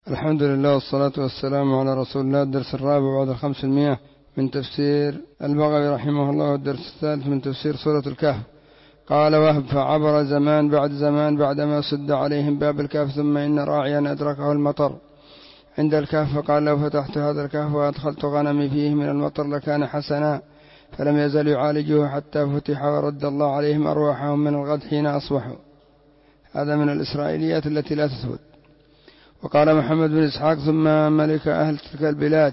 الحمد لله والصلاة والسلام على رسول الله. الدرس الرابع بعد 500 من تفسير البغوي رحمه الله، والدرس الثالث من تفسير سورة الكهف. قال وهب: فعبر زمان بعد زمان بعدما سد عليهم باب الكهف، ثم إن راعيا أدركه المطر عند الكهف فقال: لو فتحت هذا الكهف وأدخلت غنمي فيه من المطر لكان حسنا، فلم يزل يعالجه حتى فتح ورد الله عليهم أرواحهم من الغد حين أصبحوا. هذا من الإسرائيليات التي لا تثبت. وقال محمد بن إسحاق: ثم ملك أهل تلك البلاد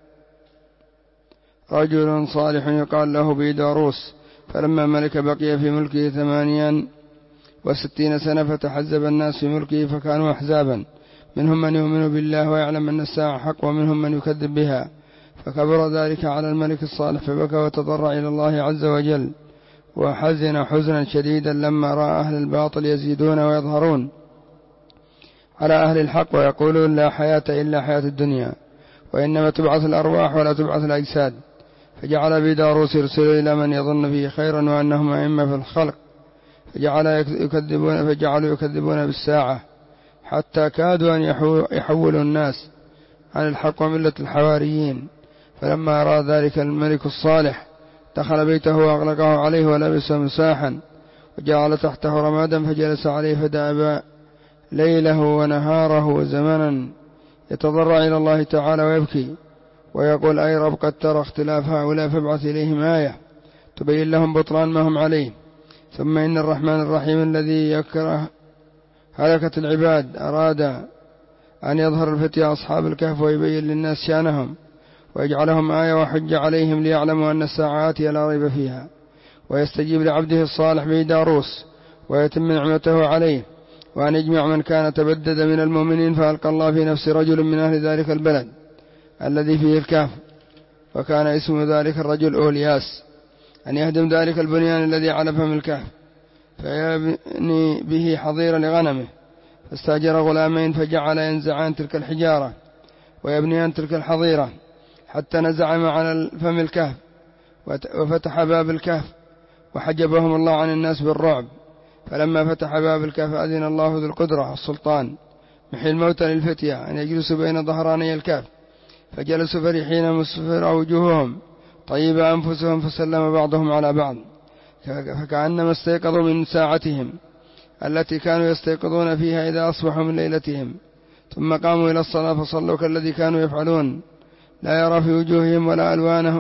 رجل صالح يقال له بيداروس، فلما ملك بقي في ملكه 68 سنة، فتحزب الناس في ملكه فكانوا أحزابا، منهم من يؤمن بالله ويعلم أن الساعة حق، ومنهم من يكذب بها، فكبر ذلك على الملك الصالح، فبكى وتضرع إلى الله عز وجل، وحزن حزنا شديدا لما رأى أهل الباطل يزيدون ويظهرون على أهل الحق ويقولون: لا حياة إلا حياة الدنيا، وإنما تبعث الأرواح ولا تبعث الأجساد. فجعل بيداروس يرسل إلى من يظن فيه خيرا وأنهم أئمة في الخلق، فجعلوا يكذبون بالساعة، حتى كادوا أن يحولوا الناس عن الحق وملة الحواريين. فلما رأى ذلك الملك الصالح دخل بيته وأغلقه عليه ولبس مساحا، وجعل تحته رمادا فجلس عليه، فدأب ليله ونهاره وزمنا يتضرع إلى الله تعالى ويبكي ويقول: أي رب، قد ترى اختلاف هؤلاء فابعث إليهم آية تبين لهم بطلان ما هم عليه. ثم إن الرحمن الرحيم الذي يكره هلكة العباد أراد أن يظهر الفتية أصحاب الكهف ويبين للناس شأنهم ويجعلهم آية وحج عليهم، ليعلموا أن الساعة آتية لا ريب فيها، ويستجيب لعبده الصالح بيداروس ويتم نعمته عليه، وأن يجمع من كان تبدد من المؤمنين. فألقى الله في نفس رجل من أهل ذلك البلد الذي فيه الكهف، وكان اسم ذلك الرجل أولياس، أن يهدم ذلك البنيان الذي على فم الكهف فيبني به حظيرا لغنمه، فاستأجر غلامين فجعل ينزعان تلك الحجارة ويبنيان تلك الحظيرة حتى نزع ما على فم الكهف، وفتح باب الكهف وحجبهم الله عن الناس بالرعب. فلما فتح باب الكهف أذن الله ذو القدرة السلطان محيي الموتى للفتية أن يجلسوا بين ظهراني الكهف، فجلسوا فرحين مسفر وجوههم طيب أنفسهم، فسلم بعضهم على بعض، فكأنما استيقظوا من ساعتهم التي كانوا يستيقظون فيها إذا أصبحوا من ليلتهم، ثم قاموا إلى الصلاة فصلوا كالذي كانوا يفعلون، لا يرى في وجوههم ولا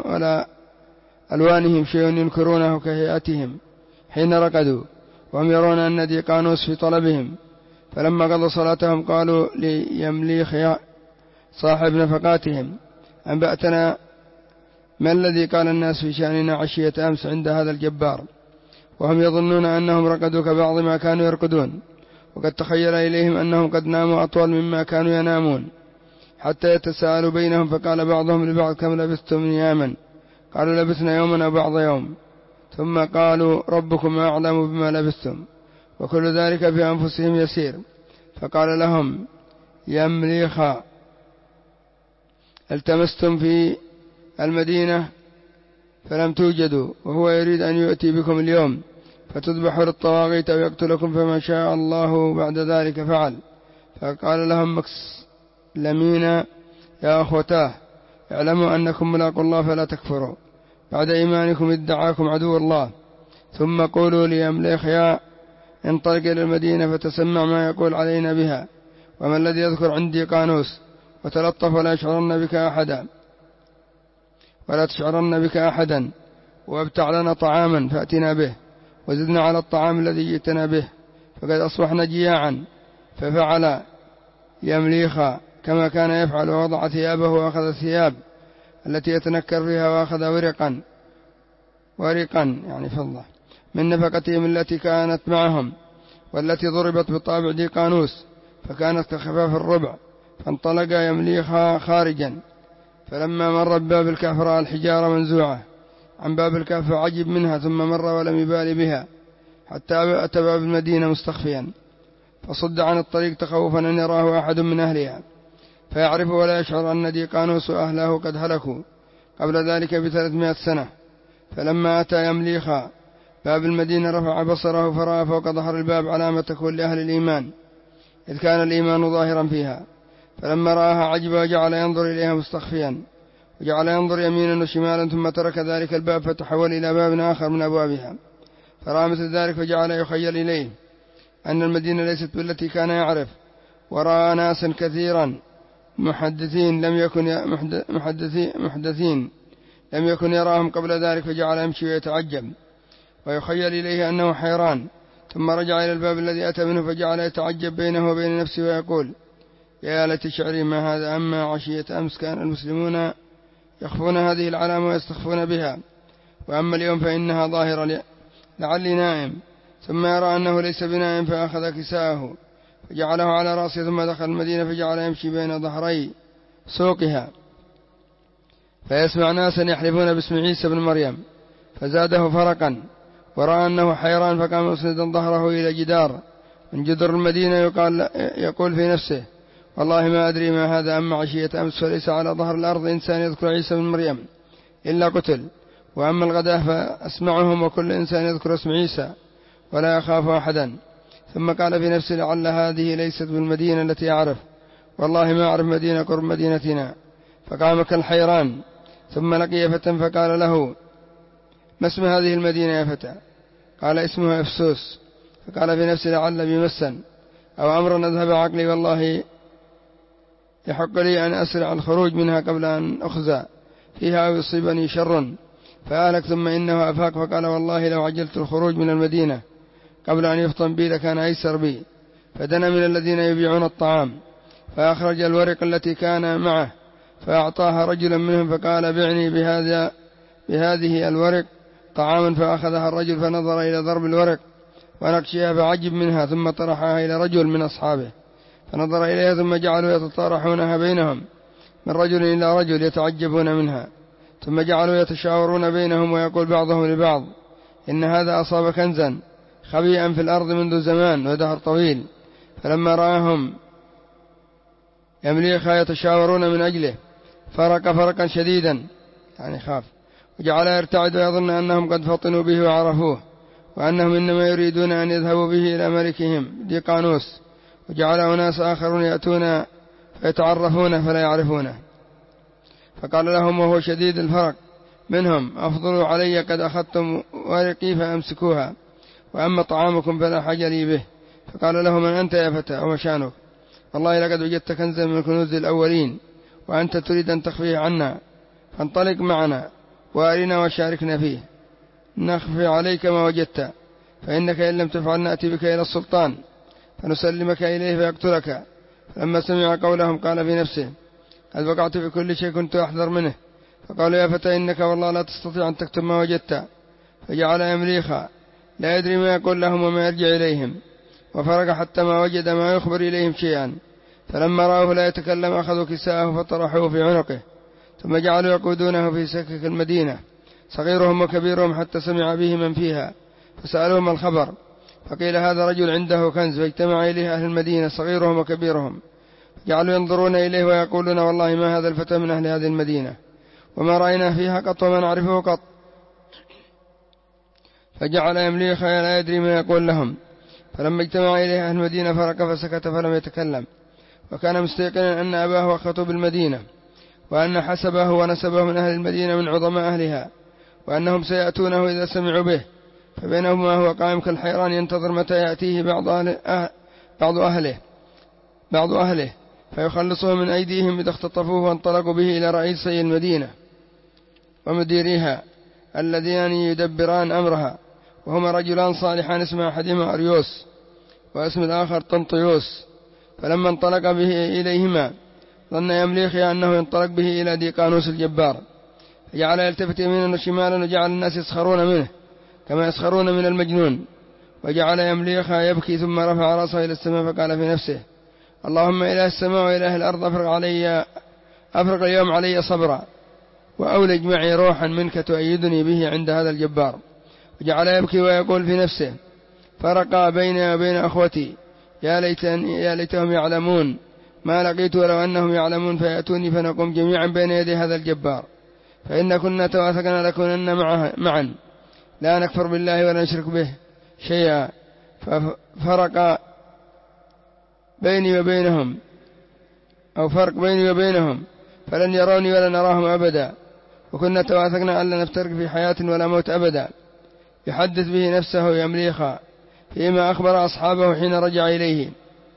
ألوانهم شيء ينكرونه كهيئتهم حين رقدوا، وهم يرون أن ديقانوس في طلبهم. فلما قضوا صلاتهم قالوا ليمليخ صاحب نفقاتهم: أنبأتنا ما الذي قال الناس في شأننا عشية أمس عند هذا الجبار، وهم يظنون أنهم رقدوا كبعض ما كانوا يرقدون، وقد تخيل إليهم أنهم قد ناموا أطول مما كانوا ينامون، حتى يتساءلوا بينهم، فقال بعضهم لبعض: كم لبثتم ياما؟ قالوا: لبثنا يوما أو بعض يوم. ثم قالوا: ربكم أعلم بما لبثتم، وكل ذلك في أنفسهم يسير. فقال لهم: يمليخا، التمستم في المدينة فلم توجدوا، وهو يريد أن يؤتي بكم اليوم فتذبحوا للطواغيت أو يقتلكم، فما شاء الله بعد ذلك فعل. فقال لهم مكسلمين: يا أخوتاه، اعلموا أنكم ملاقوا الله فلا تكفروا بعد إيمانكم ادعاكم عدو الله. ثم قولوا ليمليخ: يا انطلق إلى المدينة فتسمع ما يقول علينا بها، وما الذي يذكر عندي قانوس، وتلطف ولا تشعرن بك أحدا، وابتع لنا طعاما فأتنا به، وزدنا على الطعام الذي جئتنا به، فقد أصبحنا جياعا. ففعل يمليخا كما كان يفعل، ووضع ثيابه وأخذ الثياب التي يتنكر فيها، وأخذ ورقا يعني فضة من نفقتهم التي كانت معهم، والتي ضربت بطابع ديقانوس فكانت كخفاف الربع، فانطلق يمليخا خارجا. فلما مر بباب الكهف رأى الحجارة منزوعة عن باب الكهف فعجب منها، ثم مر ولم يبال بها حتى أتى باب المدينة مستخفيا، فصد عن الطريق تخوفا أن يراه أحد من أهلها فيعرف ولا يشعر أن ديقانوس وأهله قد هلكوا قبل ذلك ب300 سنة. فلما أتى يمليخا باب المدينة رفع بصره فرأى فوق ظهر الباب علامة كل أهل الإيمان، إذ كان الإيمان ظاهرا فيها، فلما رآها عجب وجعل ينظر إليها مستخفيا، وجعل ينظر يمينا وشمالا، ثم ترك ذلك الباب فتحول إلى باب آخر من أبوابها، فرأى مثل ذلك فجعل يخيل إليه أن المدينة ليست بالتي كان يعرف، ورأى ناسا كثيرا محدثين لم يكن يراهم قبل ذلك، فجعل يمشي ويتعجب ويخيل إليه أنه حيران، ثم رجع إلى الباب الذي أتى منه فجعل يتعجب بينه وبين نفسه ويقول: يا ليت شعري ما هذا، أما عشية أمس كان المسلمون يخفون هذه العلامة ويستخفون بها، وأما اليوم فإنها ظاهرة، لعلي نائم. ثم يرى أنه ليس بنائم، فأخذ كساءه فجعله على رأسه، ثم دخل المدينة فجعل يمشي بين ظهري سوقها، فيسمع ناسا يحلفون باسم عيسى بن مريم، فزاده فرقا، ورأى أنه حيران، فقام مسندا ظهره إلى جدار من جدر المدينة، يقول في نفسه: والله ما أدري ما هذا، أما عشية أمس فليس على ظهر الأرض إنسان يذكر عيسى بن مريم إلا قتل، وأما الغداة فأسمعهم وكل إنسان يذكر اسم عيسى ولا يخاف أحدا. ثم قال في نفسه: لعل هذه ليست بالمدينة التي أعرف، والله ما أعرف مدينة قرب مدينتنا. فقام كالحيران، ثم لقي فتى فقال له: ما اسم هذه المدينة يا فتى؟ قال: اسمها أفسوس. فقال في نفسه: لعل بي مسا أو أمر أذهب عقلي، والله يحق لي أن أسرع الخروج منها قبل أن أخزى فيها أو يصيبني شر فأهلك. ثم إنه أفاق فقال: والله لو عجلت الخروج من المدينة قبل أن يفطن بي لكان أيسر بي. فدنا من الذين يبيعون الطعام، فأخرج الورق التي كان معه فأعطاها رجلا منهم، فقال: بعني بهذه الورق طعاما. فأخذها الرجل فنظر إلى ضرب الورق ونقشها فعجب منها، ثم طرحها إلى رجل من أصحابه فنظر إليها، ثم جعلوا يتطارحونها بينهم من رجل إلى رجل يتعجبون منها، ثم جعلوا يتشاورون بينهم، ويقول بعضهم لبعض: إن هذا أصاب كنزا خبيئا في الأرض منذ زمان ودهر طويل. فلما رآهم يمليخا يتشاورون من أجله فرق فرقا شديدا، يعني خاف، وجعل يرتعد ويظن أنهم قد فطنوا به وعرفوه، وأنهم إنما يريدون أن يذهبوا به إلى ملكهم ديقانوس. وجعل أناس آخرون يأتون فيتعرفونه فلا يعرفونه، فقال لهم وهو شديد الفرق منهم: أفضلوا علي، قد أخذتم ورقي فأمسكوها، وأما طعامكم فلا حاجة لي به. فقال له: من أنت يا فتى وما شانك؟ والله لقد وجدت كنزا من كنوز الأولين، وأنت تريد أن تخفيه عنا، فانطلق معنا وأرنا وشاركنا فيه، نخفي عليك ما وجدت، فإنك إن لم تفعل نأتي بك إلى السلطان فنسلمك إليه فيقتلك. فلما سمع قولهم قال في نفسه: قد وقعت في كل شيء كنت أحذر منه. فقالوا: يا فتى إنك والله لا تستطيع أن تكتب ما وجدت. فجعل يمليخا لا يدري ما يقول لهم وما يرجع إليهم، وفرق حتى ما وجد ما يخبر إليهم شيئا. فلما رأوه لا يتكلم أخذوا كساءه فطرحوه في عنقه، ثم جعلوا يقودونه في سكك المدينة صغيرهم وكبيرهم، حتى سمع به من فيها فسألوهم الخبر، فقيل: هذا رجل عنده كنز، فاجتمع إليه أهل المدينة صغيرهم وكبيرهم، جعلوا ينظرون إليه ويقولون: والله ما هذا الفتى من أهل هذه المدينة، وما رأينا فيها قط وما نعرفه قط. فجعل يمليخا لا يدري ما يقول لهم. فلما اجتمع إليه أهل المدينة فرق فسكت فلم يتكلم، وكان مستيقنا أن أباه أخته بالمدينة، وأن حسبه ونسبه من أهل المدينة من عظماء أهلها، وأنهم سيأتونه إذا سمعوا به. فبينهما هو قائم كالحيران ينتظر متى يأتيه بعض أهله فيخلصه من أيديهم إذا اختطفوه، وانطلقوا به إلى رئيسي المدينة ومديريها الذين يدبران أمرها، وهما رجلان صالحان، اسم أحدهما أريوس واسم الآخر طنطيوس. فلما انطلق به إليهما ظن يمليخي أنه ينطلق به إلى ديقانوس الجبار، فجعل يلتفت يمينا وشمالا، وجعل الناس يسخرون منه كما يسخرون من المجنون. وجعل يمليخا يبكي، ثم رفع رأسه إلى السماء فقال في نفسه: اللهم إله السماء وإله الأرض، أفرغ اليوم علي صبرا، وأولج معي روحا منك تؤيدني به عند هذا الجبار. وجعل يبكي ويقول في نفسه: فرقا بيني وبين أخوتي، يا ليتهم يعلمون ما لقيت، ولو أنهم يعلمون فيأتوني فنقوم جميعا بين يدي هذا الجبار، فإن كنا تواثقنا لكونن معا لا نكفر بالله ولا نشرك به شيئا. ففرق بيني وبينهم أو فرق بيني وبينهم، فلن يروني ولن أراهم أبدا، وكنا تواثقنا ألا نفترق في حياة ولا موت أبدا. يحدث به نفسه يمليخا فيما أخبر أصحابه حين رجع إليه،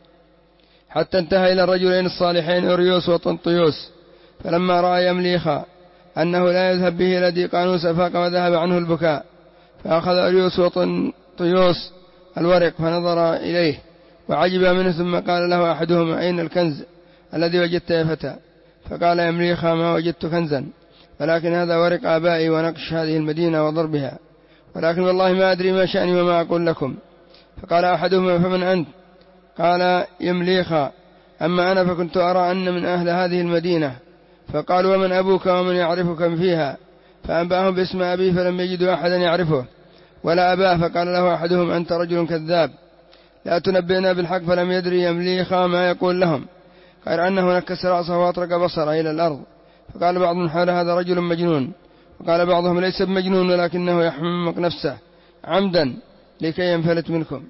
حتى انتهى إلى الرجلين الصالحين أوريوس وطنطيوس. فلما رأى يمليخا أنه لا يذهب به إلى ديقانوس أفاق وذهب عنه البكاء، فأخذ أوريوس وطنطيوس الورق فنظر إليه وعجب منه، ثم قال له أحدهما: أين الكنز الذي وجدت يا فتى؟ فقال يمليخا: ما وجدت كنزا، ولكن هذا ورق آبائي ونقش هذه المدينة وضربها، ولكن والله ما أدري ما شأني وما أقول لكم. فقال أحدهما: فمن أنت؟ قال يمليخا: أما أنا فكنت أرى أن من أهل هذه المدينة. فقالوا: ومن أبوك ومن يعرفك فيها؟ فأنبأهم باسم أبيه فلم يجدوا أحدا يعرفه ولا أباه. فقال له أحدهم: أنت رجل كذاب، لا تنبئنا بالحق. فلم يدري يمليخا ما يقول لهم، غير أنه نكس رأسه وأطرق بصره إلى الأرض. فقال بعض من حول: هذا رجل مجنون. وقال بعضهم: ليس بمجنون، ولكنه يحمق نفسه عمدا لكي ينفلت منكم.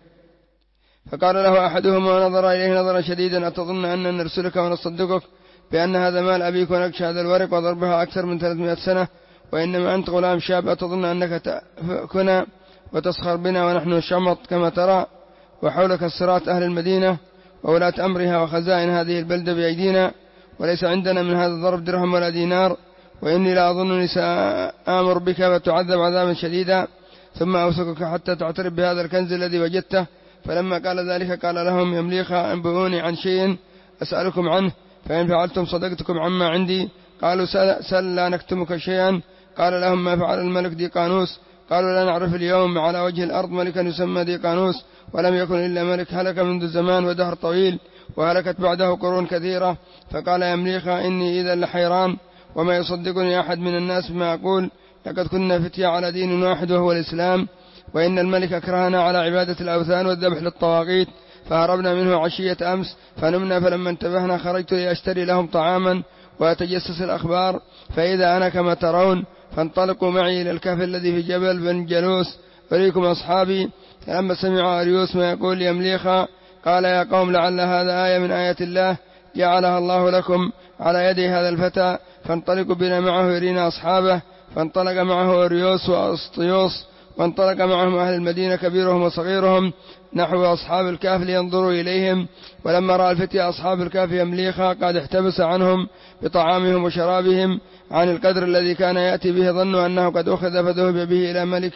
فقال له أحدهما ونظر إليه نظرا شديدا: أتظن أن نرسلك ونصدقك بأن هذا مال أبيك ونكش هذا الورق وضربها أكثر من 300 سنة، وإنما أنت غلام شاب، أتظن أنك تأكلنا وتسخر بنا ونحن شمط كما ترى، وحولك الصراط أهل المدينة وولاة أمرها وخزائن هذه البلدة بأيدينا، وليس عندنا من هذا الضرب درهم ولا دينار، وإني لا أظنني سآمر بك وتعذب عذابا شديدا، ثم أوثقك حتى تعترف بهذا الكنز الذي وجدته. فلما قال ذلك قال لهم يمليخا: أنبئوني عن شيء أسألكم عنه، فإن فعلتم صدقتكم عما عندي. قالوا: سل لا نكتمك شيئا. قال لهم: ما فعل الملك ديقانوس؟ قالوا: لا نعرف اليوم على وجه الأرض ملكا يسمى ديقانوس، ولم يكن إلا ملك هلك منذ زمان ودهر طويل، وهلكت بعده قرون كثيرة. فقال يمليخا: إني إذا لحيران، وما يصدقني أحد من الناس بما أقول، لقد كنا فتيا على دين واحد وهو الإسلام، وإن الملك أكرهنا على عبادة الأوثان والذبح للطواغيت، فهربنا منه عشية أمس فنمنا، فلما انتبهنا خرجت لأشتري لهم طعاما وأتجسس الأخبار، فإذا أنا كما ترون، فانطلقوا معي إلى الكهف الذي في جبل بن جلوس أريكم أصحابي. فلما سمع أريوس ما يقول يمليخا قال: يا قوم، لعل هذا آية من آيات الله جعلها الله لكم على يدي هذا الفتى، فانطلقوا بنا معه يرينا أصحابه. فانطلق معه أريوس وأسطيوس، وانطلق معهم أهل المدينة كبيرهم وصغيرهم نحو أصحاب الكهف لينظروا إليهم. ولما رأى الفتية أصحاب الكهف يمليخا قد احتبس عنهم بطعامهم وشرابهم عن القدر الذي كان يأتي به، ظنوا أنه قد أخذ فذهب به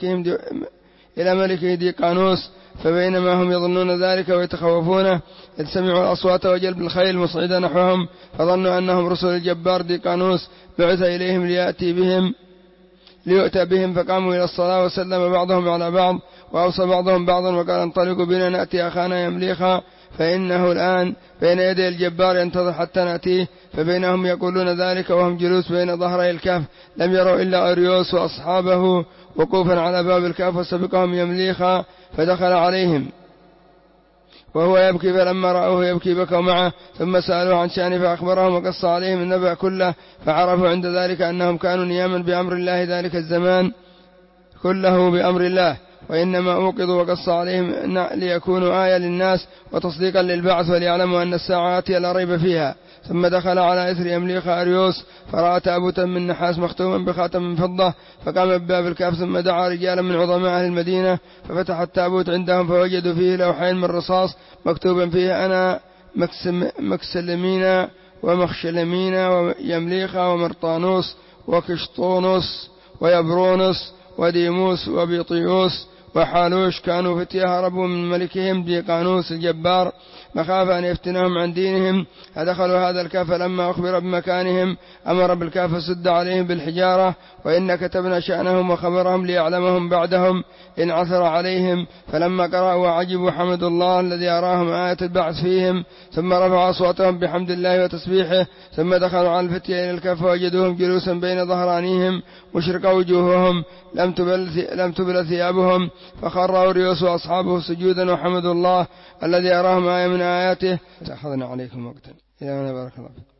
إلى ملكه ديقانوس. فبينما هم يظنون ذلك ويتخوفونه، إذ سمعوا الأصوات وجلب الخيل مصعدة نحوهم، فظنوا أنهم رسل الجبار ديقانوس بعث إليهم ليؤتى بهم. فقاموا إلى الصلاة وسلم بعضهم على بعض، وأوصى بعضهم بعضا وقال: انطلقوا بنا نأتي أخانا يمليخا، فإنه الآن بين يدي الجبار ينتظر حتى نأتيه. فبينهم يقولون ذلك وهم جلوس بين ظهري الكهف، لم يروا إلا أريوس وأصحابه وقوفا على باب الكهف، وسبقهم يمليخا فدخل عليهم وهو يبكي، فلما رأوه يبكي بكوا معه، ثم سألوه عن شأنه فأخبرهم وقص عليهم النبأ كله. فعرفوا عند ذلك أنهم كانوا نياما بأمر الله ذلك الزمان كله بأمر الله، وإنما أوقظوا وقص عليهم ليكونوا آية للناس وتصديقا للبعث، وليعلموا أن الساعة آتية لا ريب فيها. ثم دخل على إثر يمليخا أريوس فرأى تابوتا من نحاس مختوما بخاتم من فضة، فقام بباب الكهف، ثم دعا رجالا من عظماء أهل المدينة ففتح التابوت عندهم، فوجدوا فيه لوحين من رصاص مكتوبا فيه: أنا مكسلمينا ومخشلمينا ويمليخا ومرطانوس وكشطونوس ويبرونس وديموس وبيطيوس وحالوش، كانوا فتية هربوا من ملكهم ديقانوس الجبار مخافة أن يفتنهم عن دينهم. فدخلوا هذا الكهف، لما أخبر بمكانهم أمر بالكهف فسد عليهم بالحجارة، وإن كتبنا شأنهم وخبرهم ليعلمهم بعدهم إن عثر عليهم. فلما قرأوا وعجبوا حمدوا الله الذي أراهم آية البعث فيهم، ثم رفعوا أصواتهم بحمد الله وتسبيحه. ثم دخلوا على الفتية إلى الكهف وجدوهم جلوسا بين ظهرانيهم مشرق وجوههم لم تبل ثيابهم، فخر أوريوس وأصحابه سجودا وحمدوا الله الذي أراهم آية من آياته. أخذنا عليكم وقتا إلى أن بارك الله فيكم.